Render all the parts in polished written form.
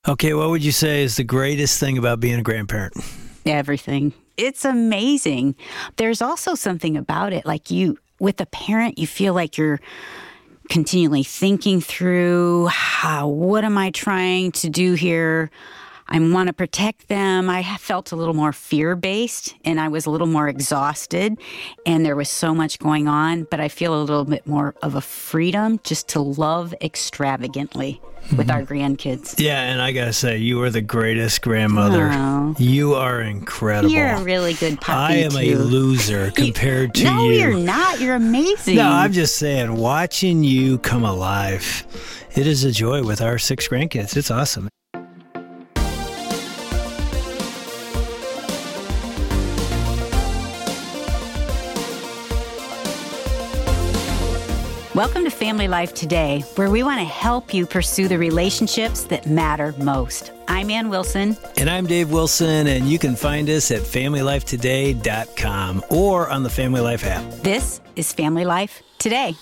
Okay, what would you say is the greatest thing about being a grandparent? Everything. It's amazing. There's also something about it. Like with a parent, you feel like you're continually thinking through, what am I trying to do here? I want to protect them. I felt a little more fear-based, and I was a little more exhausted, and there was so much going on, but I feel a little bit more of a freedom just to love extravagantly with our grandkids. Yeah, and I gotta say, you are the greatest grandmother. Oh. You are incredible. You're a really good puppy, I am a loser compared to No, you. you're not. You're amazing. No, I'm just saying, watching you come alive, it is a joy with our 6 grandkids. It's awesome. Welcome to Family Life Today, where we want to help you pursue the relationships that matter most. I'm Ann Wilson. And I'm Dave Wilson, and you can find us at FamilyLifeToday.com or on the Family Life app. This is Family Life Today.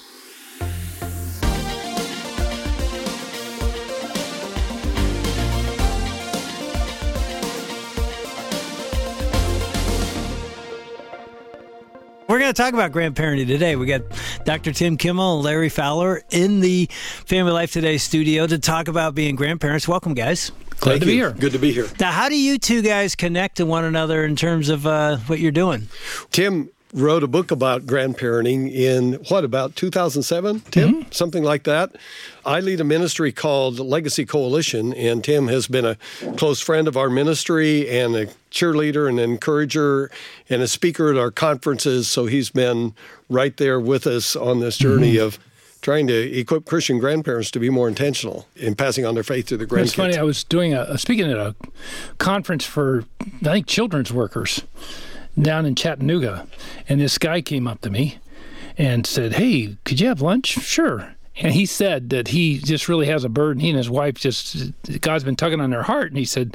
We're going to talk about grandparenting today. We got Dr. Tim Kimmel and Larry Fowler in the Family Life Today studio to talk about being grandparents. Welcome, guys. Glad to be here. Good to be here. Now, how do you two guys connect to one another in terms of what you're doing? Tim wrote a book about grandparenting in, about 2007, Tim? Mm-hmm. Something like that. I lead a ministry called Legacy Coalition, and Tim has been a close friend of our ministry and a cheerleader and encourager and a speaker at our conferences, so he's been right there with us on this journey of trying to equip Christian grandparents to be more intentional in passing on their faith to their grandkids. It's funny, I was doing speaking at a conference for, I think, children's workers down in Chattanooga, and this guy came up to me and said, "Hey, could you have lunch?" "Sure." And he said that he just really has a burden. He and his wife God's been tugging on their heart. And he said,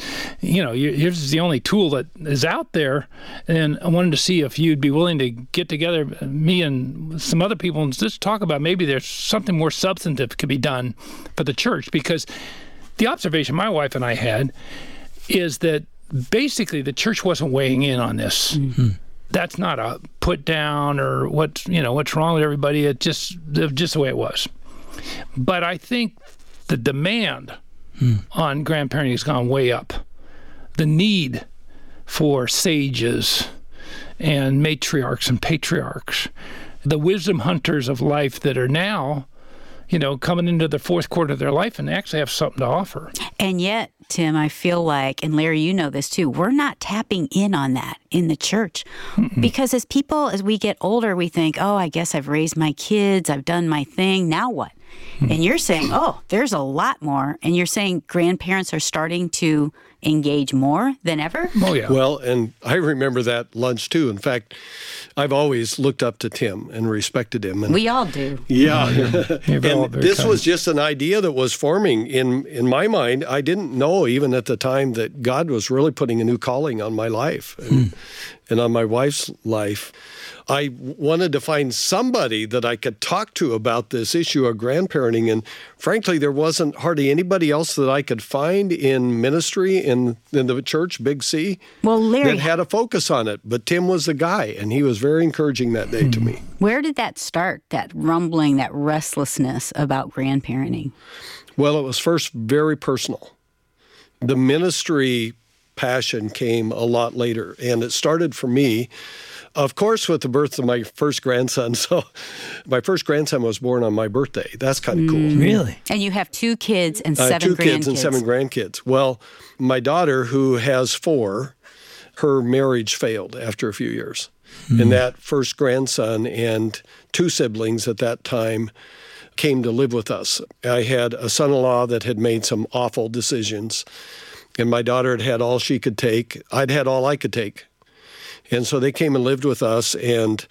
here's the only tool that is out there. And I wanted to see if you'd be willing to get together, me and some other people, and just talk about maybe there's something more substantive could be done for the church. Because the observation my wife and I had is that basically the church wasn't weighing in on this. Mm-hmm. That's not a put down or what's wrong with everybody. It's just the way it was. But I think the demand on grandparenting has gone way up. The need for sages and matriarchs and patriarchs, the wisdom hunters of life that are now, coming into the fourth quarter of their life and actually have something to offer. And yet, Tim, I feel like, and Larry, you know this too, we're not tapping in on that in the church. Mm-mm. Because as we get older, we think, I guess I've raised my kids, I've done my thing, now what? And you're saying, there's a lot more. And you're saying grandparents are starting to engage more than ever? Oh, yeah. Well, and I remember that lunch, too. In fact, I've always looked up to Tim and respected him. And we all do. Yeah. And this was just an idea that was forming in my mind. I didn't know even at the time that God was really putting a new calling on my life and on my wife's life. I wanted to find somebody that I could talk to about this issue of grandparenting. And frankly, there wasn't hardly anybody else that I could find in ministry in the church, Big C, that had a focus on it. But Tim was the guy, and he was very encouraging that day to me. Where did that start, that rumbling, that restlessness about grandparenting? Well, it was first very personal. The ministry passion came a lot later, and it started for me, of course, with the birth of my first grandson. So my first grandson was born on my birthday. That's kind of cool. Really? And you have 2 kids and 7 grandkids. 2 kids and 7 grandkids. Well, my daughter, who has 4, her marriage failed after a few years. And that first grandson and 2 siblings at that time came to live with us. I had a son-in-law that had made some awful decisions, and my daughter had had all she could take. I'd had all I could take. And so they came and lived with us, and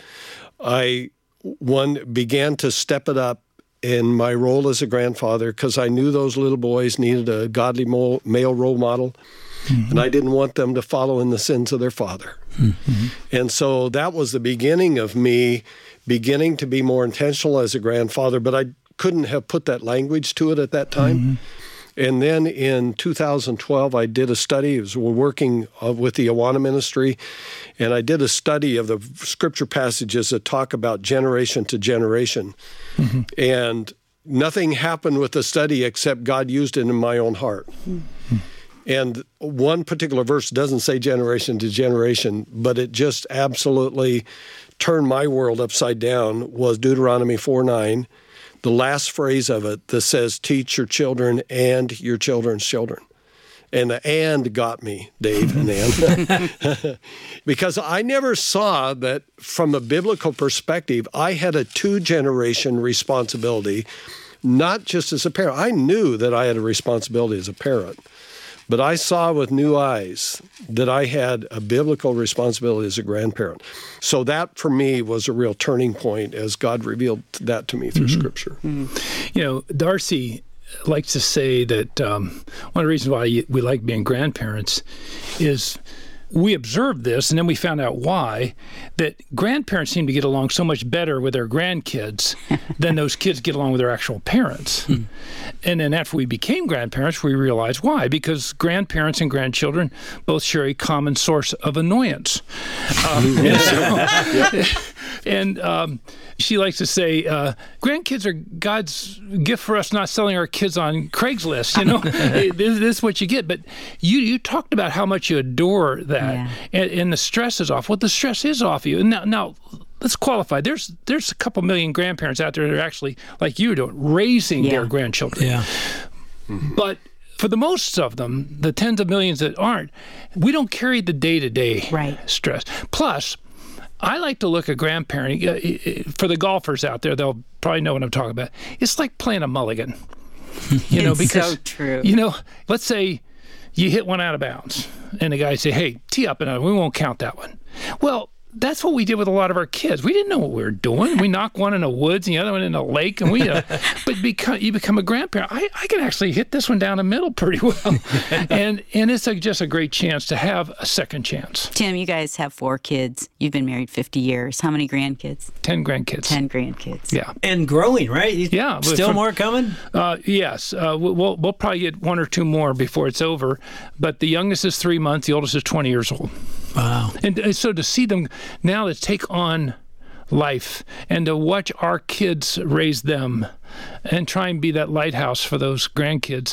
I began to step it up in my role as a grandfather because I knew those little boys needed a godly male role model, and I didn't want them to follow in the sins of their father. Mm-hmm. And so that was the beginning of me beginning to be more intentional as a grandfather, but I couldn't have put that language to it at that time. Mm-hmm. And then in 2012, I did a study. I was working with the Awana Ministry, and I did a study of the scripture passages that talk about generation to generation. Mm-hmm. And nothing happened with the study except God used it in my own heart. Mm-hmm. And one particular verse doesn't say generation to generation, but it just absolutely turned my world upside down, was Deuteronomy 4:9, the last phrase of it that says, teach your children and your children's children. And the "and" got me, Dave and Ann, because I never saw that from a biblical perspective, I had a 2-generation responsibility, not just as a parent. I knew that I had a responsibility as a parent, but I saw with new eyes that I had a biblical responsibility as a grandparent. So that, for me, was a real turning point as God revealed that to me through mm-hmm. Scripture. Mm-hmm. You know, Darcy likes to say that one of the reasons why we like being grandparents is we observed this, and then we found out why, that grandparents seem to get along so much better with their grandkids than those kids get along with their actual parents. And then after we became grandparents, we realized why. Because grandparents and grandchildren both share a common source of annoyance. And she likes to say, grandkids are God's gift for us, not selling our kids on Craigslist. You know, this is what you get. But you talked about how much you adore that, yeah. and the stress is off. Well, the stress is off you. And now let's qualify. There's a couple million grandparents out there that are actually, like you do, raising yeah. their grandchildren. Yeah. Mm-hmm. But for the most of them, the tens of millions that aren't, we don't carry the day-to-day right. stress. Plus, I like to look at grandparenting. For the golfers out there, they'll probably know what I'm talking about. It's like playing a mulligan. You know, because so true. You know, let's say you hit one out of bounds, and the guy say, "Hey, tee up another. We won't count that one." Well, that's what we did with a lot of our kids. We didn't know what we were doing. We knocked one in the woods and the other one in a lake, and but you become a grandparent. I can actually hit this one down the middle pretty well, and it's just a great chance to have a second chance. Tim, you guys have 4 kids. You've been married 50 years. How many grandkids? 10 grandkids. 10 grandkids. Yeah, and growing, right? Yeah, still more coming. Yes, we'll probably get 1 or 2 more before it's over. But the youngest is 3 months. The oldest is 20 years old. Wow. And so to see them now to take on life and to watch our kids raise them and try and be that lighthouse for those grandkids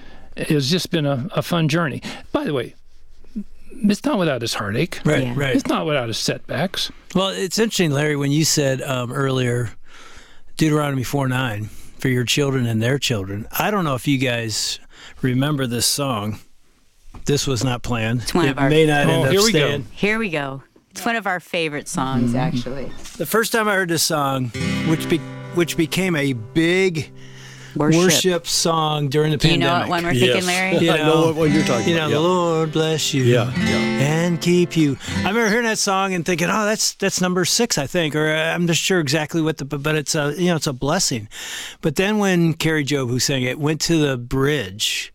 has just been a fun journey. By the way, it's not without its heartache. Right, yeah. Right. It's not without its setbacks. Well, it's interesting, Larry, when you said earlier, Deuteronomy 4:9, for your children and their children. I don't know if you guys remember this song. This was not planned. It's one of our. May not end up here we staying. go. Here we go. It's one of our favorite songs, actually. The first time I heard this song, which became a big worship song during the pandemic. Do you know what one we're thinking, Larry? I know what one you're talking about. The Lord bless you and keep you. I remember hearing that song and thinking, oh, that's number 6, I think, or I'm not sure exactly what but it's it's a blessing. But then when Carrie Job, who sang it, went to the bridge,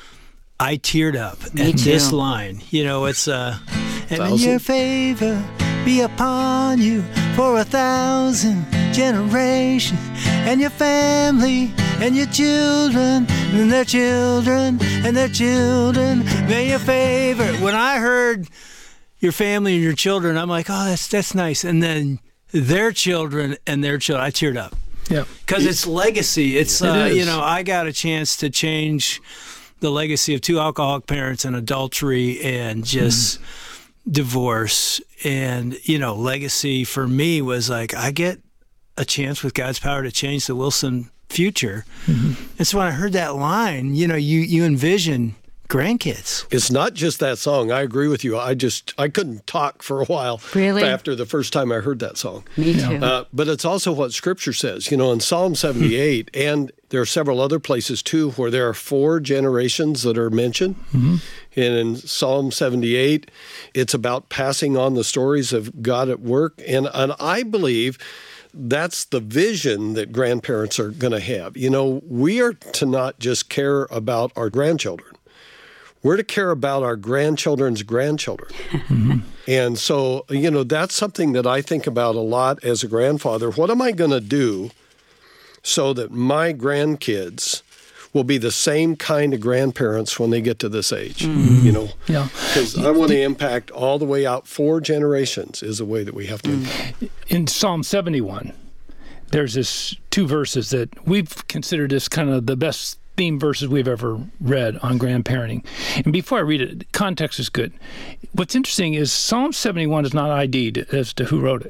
I teared up at this line. It's and may your favor be upon you for 1,000 generations, and your family and your children and their children and their children. May your favor. When I heard your family and your children, I'm like, oh, that's nice. And then their children and their children, I teared up. Yeah, because it's legacy. It's I got a chance to change the legacy of 2 alcoholic parents and adultery and just divorce. And, legacy for me was like, I get a chance with God's power to change the Wilson future. Mm-hmm. And so when I heard that line, you envision grandkids. It's not just that song. I agree with you. I couldn't talk for a while after the first time I heard that song. Me too. But it's also what Scripture says. In Psalm 78, and there are several other places too where there are 4 generations that are mentioned. Mm-hmm. And in Psalm 78, it's about passing on the stories of God at work. And I believe that's the vision that grandparents are going to have. We are to not just care about our grandchildren. We're to care about our grandchildren's grandchildren. Mm-hmm. And so, that's something that I think about a lot as a grandfather. What am I going to do so that my grandkids will be the same kind of grandparents when they get to this age, you know. Yeah. Because I want to impact all the way out 4 generations is the way that we have to impact. In Psalm 71, there's this 2 verses that we've considered as kind of the best theme verses we've ever read on grandparenting. And before I read it, context is good. What's interesting is Psalm 71 is not ID'd as to who wrote it.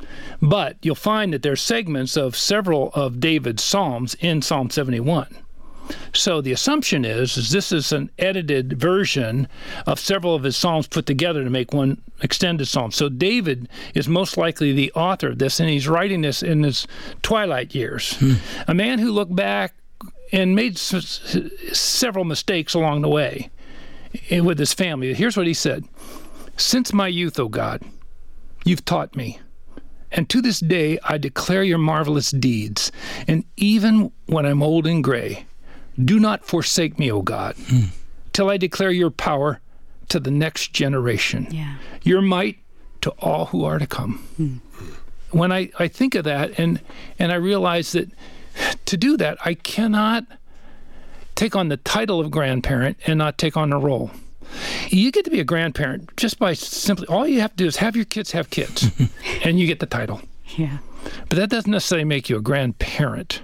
But you'll find that there's segments of several of David's Psalms in Psalm 71. So the assumption is this is an edited version of several of his Psalms put together to make one extended Psalm. So David is most likely the author of this, and he's writing this in his twilight years. A man who looked back and made several mistakes along the way with his family. Here's what he said. Since my youth, O God, you've taught me. And to this day I declare your marvelous deeds. And even when I'm old and gray, do not forsake me, O God, till I declare your power to the next generation, your might to all who are to come. When I think of that and I realize that to do that, I cannot take on the title of grandparent and not take on the role. You get to be a grandparent just by simply, all you have to do is have your kids have kids, and you get the title. Yeah. But that doesn't necessarily make you a grandparent.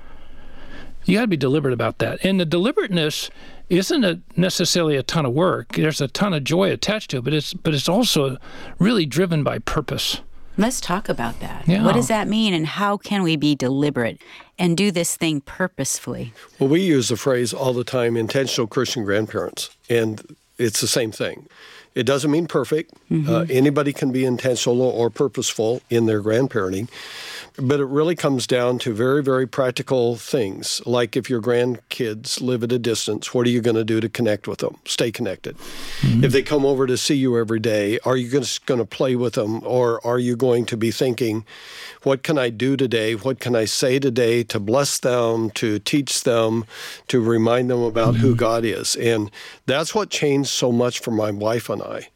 You got to be deliberate about that. And the deliberateness isn't necessarily a ton of work. There's a ton of joy attached to it, but it's also really driven by purpose. Let's talk about that. Yeah. What does that mean, and how can we be deliberate and do this thing purposefully? Well, we use the phrase all the time, intentional Christian grandparents, and it's the same thing. It doesn't mean perfect. Anybody can be intentional or purposeful in their grandparenting, but it really comes down to very, very practical things. Like if your grandkids live at a distance, what are you going to do to connect with them? Stay connected. If they come over to see you every day, are you just going to play with them, or are you going to be thinking, what can I do today? What can I say today to bless them, to teach them, to remind them about who God is? And that's what changed so much for my wife and I,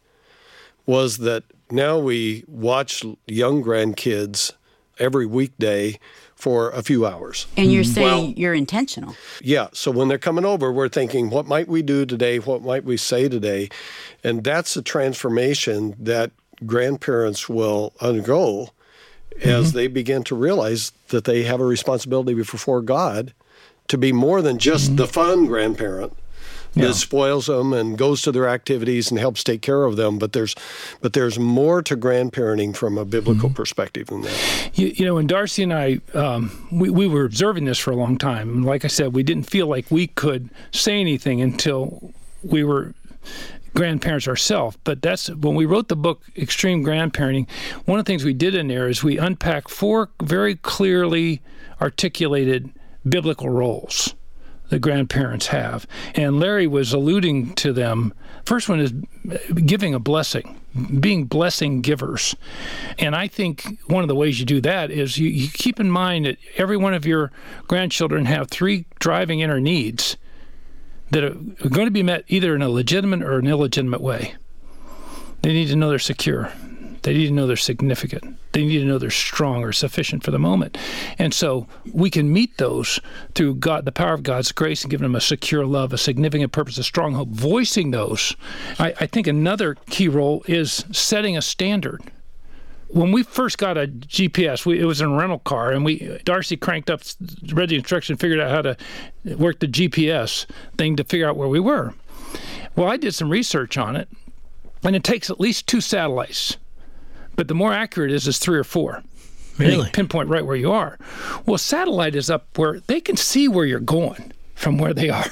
was that now we watch young grandkids every weekday for a few hours. And you're saying you're intentional. Yeah. So when they're coming over, we're thinking, what might we do today? What might we say today? And that's a transformation that grandparents will undergo as they begin to realize that they have a responsibility before God to be more than just the fun grandparent that spoils them and goes to their activities and helps take care of them. But there's more to grandparenting from a biblical perspective than that. You know, when Darcy and I, we were observing this for a long time. And like I said, we didn't feel like we could say anything until we were grandparents ourselves. But that's when we wrote the book, Extreme Grandparenting, one of the things we did in there is we unpacked 4 very clearly articulated biblical roles the grandparents have. And Larry was alluding to them. First one is giving a blessing, being blessing givers. And I think one of the ways you do that is you keep in mind that every one of your grandchildren have 3 driving inner needs that are going to be met either in a legitimate or an illegitimate way. They need to know they're secure. They need to know they're significant. They need to know they're strong or sufficient for the moment. And so we can meet those through God, the power of God's grace, and giving them a secure love, a significant purpose, a strong hope, voicing those. I think another key role is setting a standard. When we first got a GPS, it was in a rental car, and Darcy cranked up, read the instruction, figured out how to work the GPS thing to figure out where we were. Well, I did some research on it, and it takes at least 2 satellites. But the more accurate is 3 or 4. Really? Pinpoint right where you are. Well, satellite is up where they can see where you're going from where they are.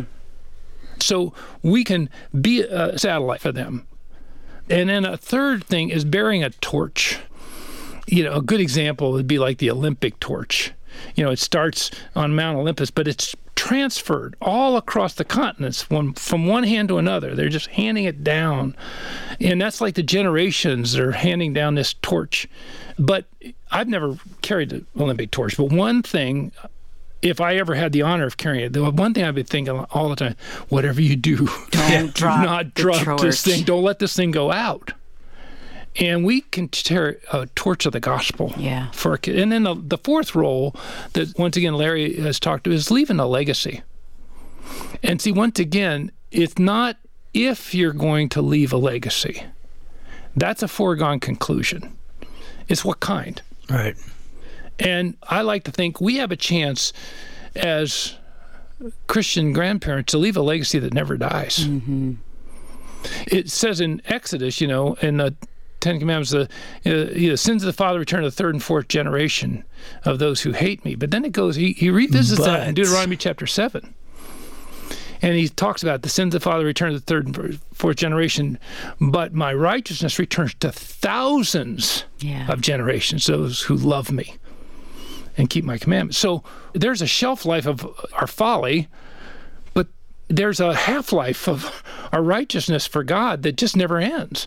So we can be a satellite for them. And then a third thing is bearing a torch. You know, a good example would be like the Olympic torch. You know, it starts on Mount Olympus, but it's transferred all across the continents from one hand to another. They're just handing it down. And that's like the generations that are handing down this torch. But I've never carried the Olympic torch. But one thing, if I ever had the honor of carrying it, the one thing I've been thinking all the time, whatever you do, do not drop this thing. Don't let this thing go out. And we can carry a torch of the gospel for a kid. And then the fourth role that, once again, Larry has talked to is leaving a legacy. And see, once again, it's not if you're going to leave a legacy. That's a foregone conclusion. It's what kind. Right. And I like to think we have a chance as Christian grandparents to leave a legacy that never dies. Mm-hmm. It says in Exodus, in the Ten Commandments, the sins of the father return to the third and fourth generation of those who hate me. But then it goes, he revisits that in Deuteronomy chapter 7. And he talks about the sins of the father return to the third and fourth generation, but my righteousness returns to thousands of generations, those who love me and keep my commandments. So there's a shelf life of our folly, but there's a half-life of our righteousness for God that just never ends.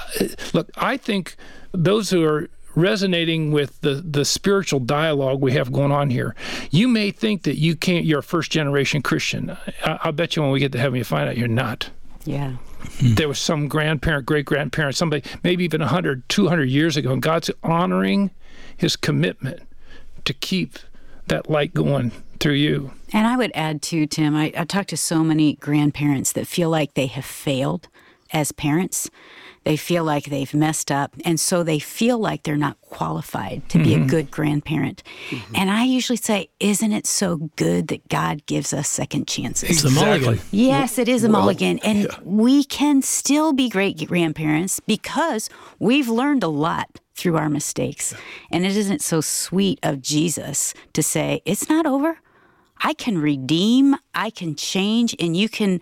Look, I think those who are resonating with the spiritual dialogue we have going on here, you may think that you're a first-generation Christian. I'll bet you when we get to heaven, you find out you're not. Yeah. There was some grandparent, great-grandparent, somebody, maybe even 100, 200 years ago, and God's honoring his commitment to keep that light going through you. And I would add too, Tim, I talk to so many grandparents that feel like they have failed as parents. They feel like they've messed up, and so they feel like they're not qualified to be a good grandparent. Mm-hmm. And I usually say, isn't it so good that God gives us second chances? It's a mulligan. Yes, it is a mulligan. And we can still be great grandparents because we've learned a lot through our mistakes. And it isn't so sweet of Jesus to say, it's not over. I can redeem, I can change, and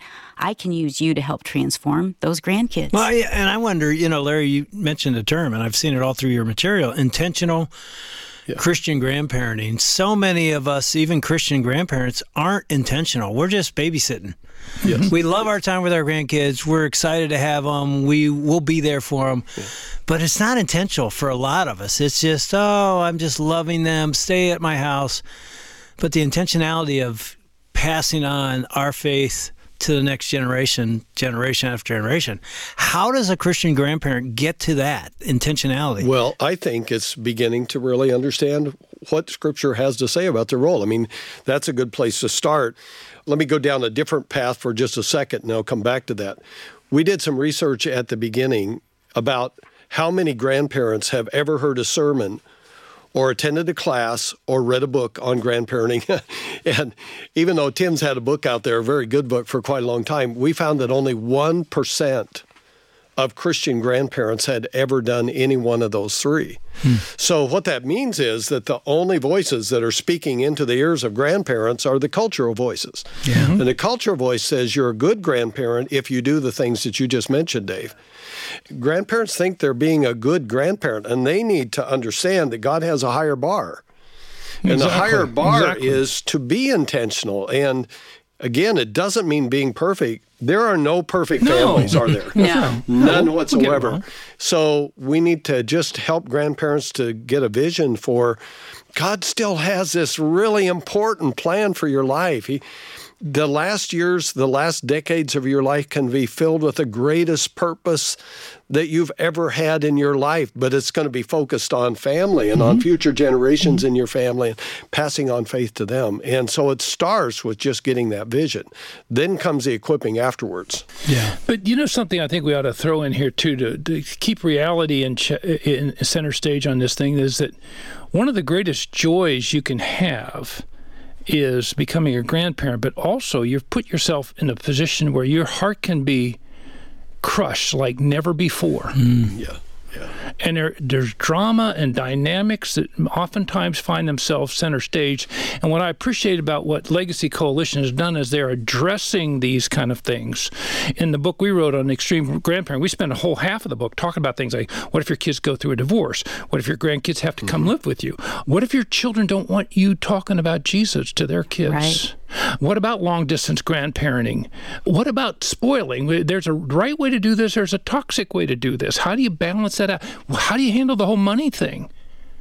I can use you to help transform those grandkids. Well, and I wonder, Larry, you mentioned a term, and I've seen it all through your material, intentional Christian grandparenting. So many of us, even Christian grandparents, aren't intentional. We're just babysitting. Yes. We love our time with our grandkids. We're excited to have them. We'll be there for them. Yeah. But it's not intentional for a lot of us. It's just, I'm just loving them, stay at my house. But the intentionality of passing on our faith to the next generation after generation, how does a Christian grandparent get to that intentionality? Well, I think it's beginning to really understand what Scripture has to say about their role. I mean, that's a good place to start. Let me go down a different path for just a second, and I'll come back to that. We did some research at the beginning about how many grandparents have ever heard a sermon or attended a class or read a book on grandparenting. And even though Tim's had a book out there, a very good book for quite a long time, we found that only 1% of Christian grandparents had ever done any one of those three. So what that means is that the only voices that are speaking into the ears of grandparents are the cultural voices. Yeah. And the cultural voice says you're a good grandparent if you do the things that you just mentioned, Dave. Grandparents think they're being a good grandparent, and they need to understand that God has a higher bar. And the higher bar is to be intentional. And again, it doesn't mean being perfect. There are no perfect families, are there? No. None whatsoever. So we need to just help grandparents to get a vision for God still has this really important plan for your life. The last years, the last decades of your life can be filled with the greatest purpose that you've ever had in your life, but it's going to be focused on family and on future generations in your family and passing on faith to them. And so it starts with just getting that vision. Then comes the equipping afterwards. Yeah. But something I think we ought to throw in here too to keep reality in center stage on this thing is that one of the greatest joys you can have is becoming a grandparent, but also you've put yourself in a position where your heart can be crushed like never before. Yeah. And there's drama and dynamics that oftentimes find themselves center stage. And what I appreciate about what Legacy Coalition has done is they're addressing these kind of things. In the book we wrote on Extreme Grandparenting, we spent a whole half of the book talking about things like, what if your kids go through a divorce? What if your grandkids have to come live with you? What if your children don't want you talking about Jesus to their kids? Right. What about long-distance grandparenting? What about spoiling? There's a right way to do this. There's a toxic way to do this. How do you balance that out? How do you handle the whole money thing?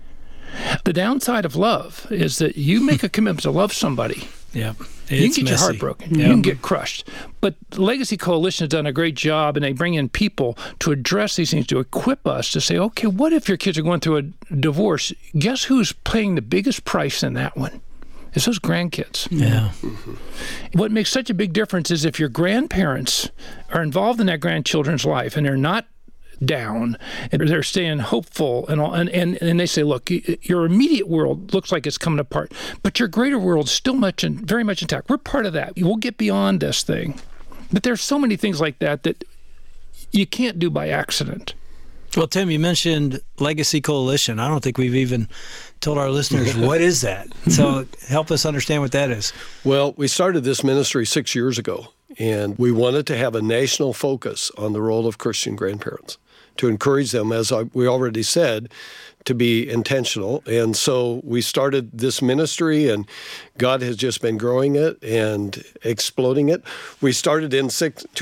The downside of love is that you make a commitment to love somebody. Yeah, you can get your heart broken. You can get crushed. But the Legacy Coalition has done a great job, and they bring in people to address these things, to equip us to say, okay, what if your kids are going through a divorce? Guess who's paying the biggest price in that one? It's those grandkids. Yeah. What makes such a big difference is if your grandparents are involved in that grandchildren's life and they're not down and they're staying hopeful and they say, look, your immediate world looks like it's coming apart, but your greater world's still very much intact. We're part of that. We'll get beyond this thing. But there's so many things like that you can't do by accident. Well, Tim, you mentioned Legacy Coalition. I don't think we've even told our listeners what is that. So help us understand what that is. Well, we started this ministry 6 years ago, and we wanted to have a national focus on the role of Christian grandparents, to encourage them, as we already said, to be intentional. And so we started this ministry, and God has just been growing it and exploding it. We started in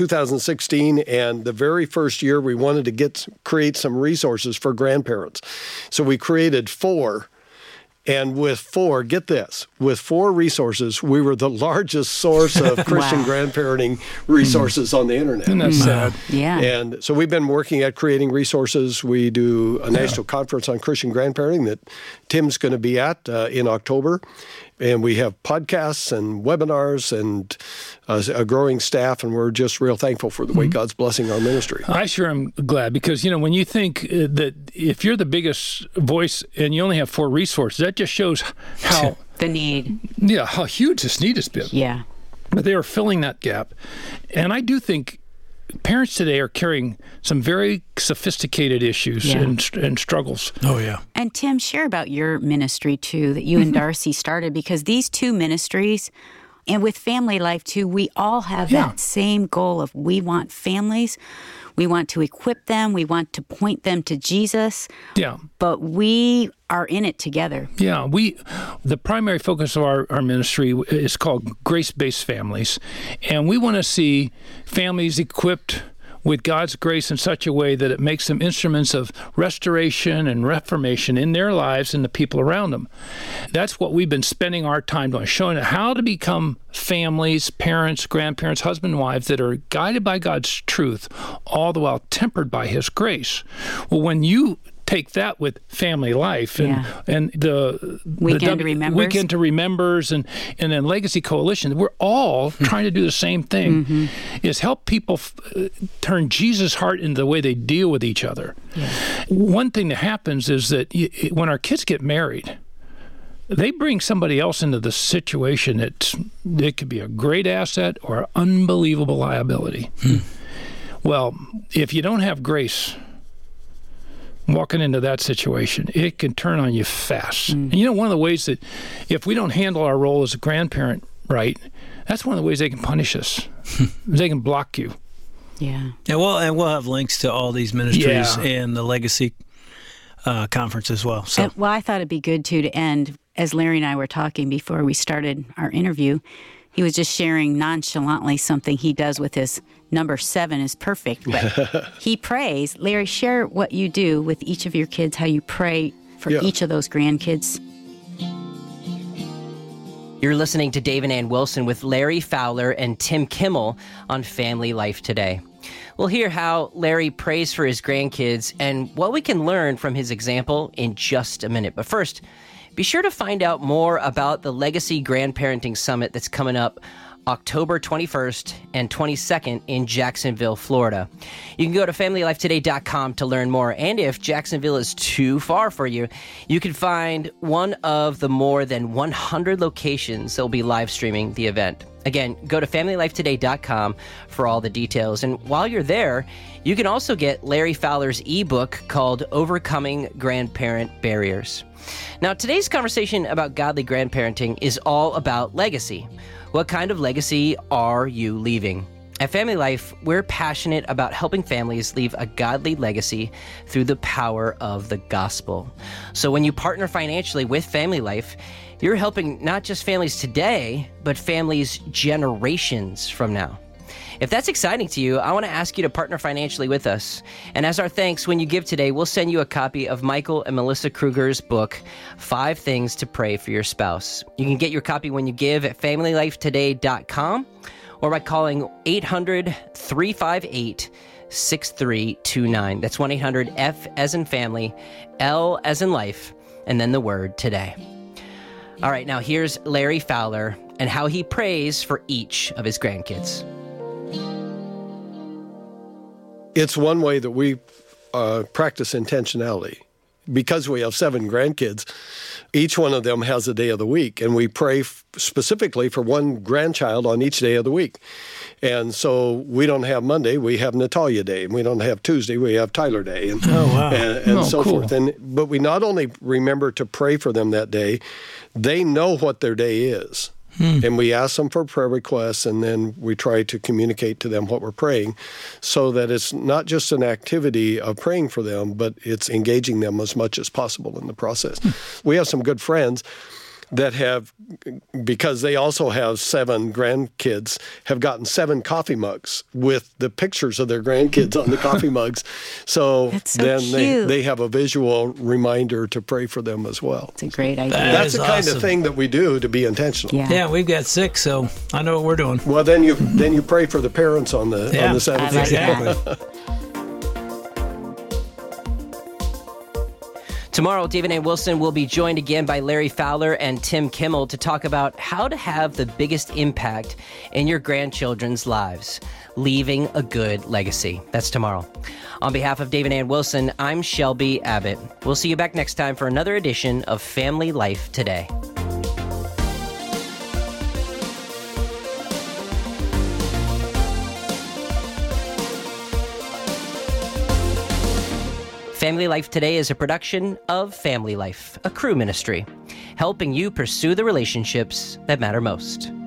2016, and the very first year we wanted to create some resources for grandparents. So we created 4. And with 4, get this, with 4 resources, we were the largest source of Christian grandparenting resources on the internet. Isn't that sad? Yeah. And so we've been working at creating resources. We do a national conference on Christian grandparenting that Tim's going to be at in October. And we have podcasts and webinars and a growing staff, and we're just real thankful for the way God's blessing our ministry. I sure am glad, because, when you think that if you're the biggest voice and you only have 4 resources, that just shows how the need. Yeah, how huge this need has been. Yeah. But they are filling that gap. And I do think parents today are carrying some very sophisticated issues and struggles. Oh, yeah. And Tim, share about your ministry, too, that you and Darcy started, because these 2 ministries, and with Family Life, too, we all have that same goal of we want families. We want to equip them. We want to point them to Jesus. Yeah. But we are in it together. Yeah. The primary focus of our ministry is called Grace-Based Families. And we want to see families equipped with God's grace in such a way that it makes them instruments of restoration and reformation in their lives and the people around them. That's what we've been spending our time doing, showing how to become families, parents, grandparents, husband and wives that are guided by God's truth, all the while tempered by His grace. Well, when you take that with Family Life and the Weekend to Remembers and then Legacy Coalition, we're all trying to do the same thing, is help people turn Jesus' heart into the way they deal with each other. Yeah. One thing that happens is that when our kids get married, they bring somebody else into the situation that could be a great asset or an unbelievable liability. Well, if you don't have grace walking into that situation, it can turn on you fast. And one of the ways that if we don't handle our role as a grandparent right, that's one of the ways they can punish us. They can block you. Yeah. And we'll have links to all these ministries and the Legacy conference as well. So, well, I thought it'd be good too to end, as Larry and I were talking before we started our interview. He was just sharing nonchalantly something he does with his number 7 is perfect, but he prays. Larry, share what you do with each of your kids, how you pray for each of those grandkids. You're listening to Dave and Ann Wilson with Larry Fowler and Tim Kimmel on Family Life Today. We'll hear how Larry prays for his grandkids and what we can learn from his example in just a minute. But first, be sure to find out more about the Legacy Grandparenting Summit that's coming up October 21st and 22nd in Jacksonville, Florida. You can go to FamilyLifeToday.com to learn more. And if Jacksonville is too far for you, you can find one of the more than 100 locations that will be live streaming the event. Again, go to FamilyLifeToday.com for all the details. And while you're there, you can also get Larry Fowler's ebook called Overcoming Grandparent Barriers. Now, today's conversation about godly grandparenting is all about legacy. What kind of legacy are you leaving? At Family Life, we're passionate about helping families leave a godly legacy through the power of the gospel. So when you partner financially with Family Life, you're helping not just families today, but families generations from now. If that's exciting to you, I want to ask you to partner financially with us. And as our thanks, when you give today, we'll send you a copy of Michael and Melissa Kruger's book, 5 Things to Pray for Your Spouse. You can get your copy when you give at FamilyLifeToday.com or by calling 800-358-6329. That's 1-800-F as in family, L as in life, and then the word today. All right, now here's Larry Fowler and how he prays for each of his grandkids. It's one way that we practice intentionality. Because we have 7 grandkids, each one of them has a day of the week, and we pray specifically for one grandchild on each day of the week. And so we don't have Monday, we have Natalia Day. And we don't have Tuesday, we have Tyler Day, and so cool. forth. But we not only remember to pray for them that day, they know what their day is. And we ask them for prayer requests, and then we try to communicate to them what we're praying so that it's not just an activity of praying for them, but it's engaging them as much as possible in the process. We have some good friends that have, because they also have 7 grandkids, have gotten 7 coffee mugs with the pictures of their grandkids on the coffee mugs. So, then they have a visual reminder to pray for them as well. It's a great idea. That's the kind of thing that we do to be intentional. Yeah, we've got 6, so I know what we're doing. Well, then you pray for the parents on the 7th day. Exactly. Tomorrow, David Ann Wilson will be joined again by Larry Fowler and Tim Kimmel to talk about how to have the biggest impact in your grandchildren's lives, leaving a good legacy. That's tomorrow. On behalf of David Ann Wilson, I'm Shelby Abbott. We'll see you back next time for another edition of Family Life Today. Family Life Today is a production of Family Life, a Cru ministry, helping you pursue the relationships that matter most.